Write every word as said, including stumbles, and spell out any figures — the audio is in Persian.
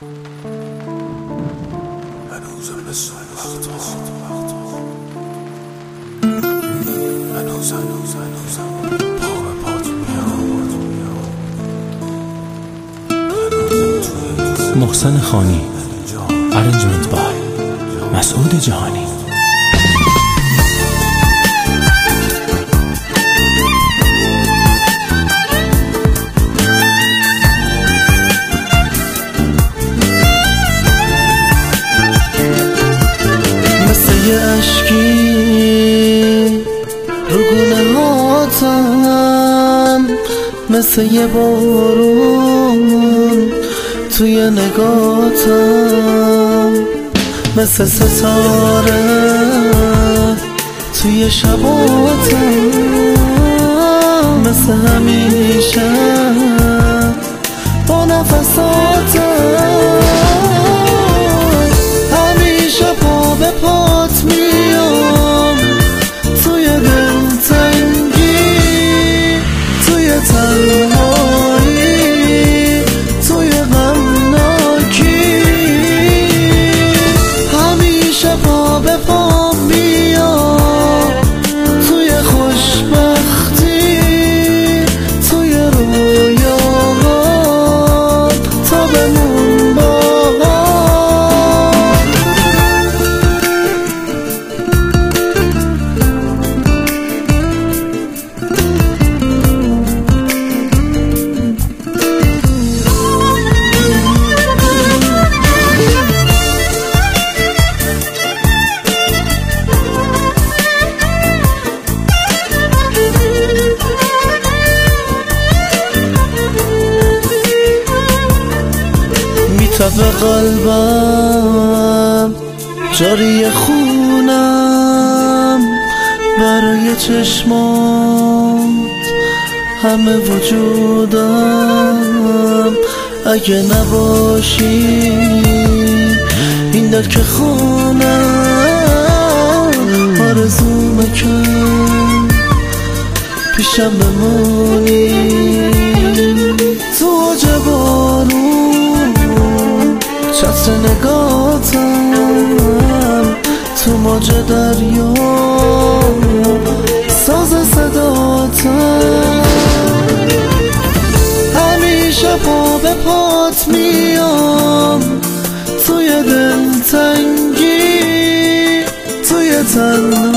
هنوزم مثل وقتا هنوز هنوز هنوزم پا به پات میام. محسن خانی، Arrangement by مسعود جهانی. مثل یه عشقی رو گونه هاتم، مثل یه بارون توی نگاتم، مثل ستاره توی شباتم، مثل همیشه با نفساتم. همیشه پا به پات میام، توی دلتنگی، توی تنهایی، توی غمناکی. همیشه پا به پا میام، توی خوشبختی، توی رویاها تا بمون با به قلبم جاری خونم، برای چشمات همه وجودم. اگه نباشی این دل که خونم، آرزومه که پیشم بمونی تو اوج بارون، چتر نگاتم تو موج دریا، ساز صداتم. همیشه پا به پات میام، توی دلتنگی، توی تنهایی،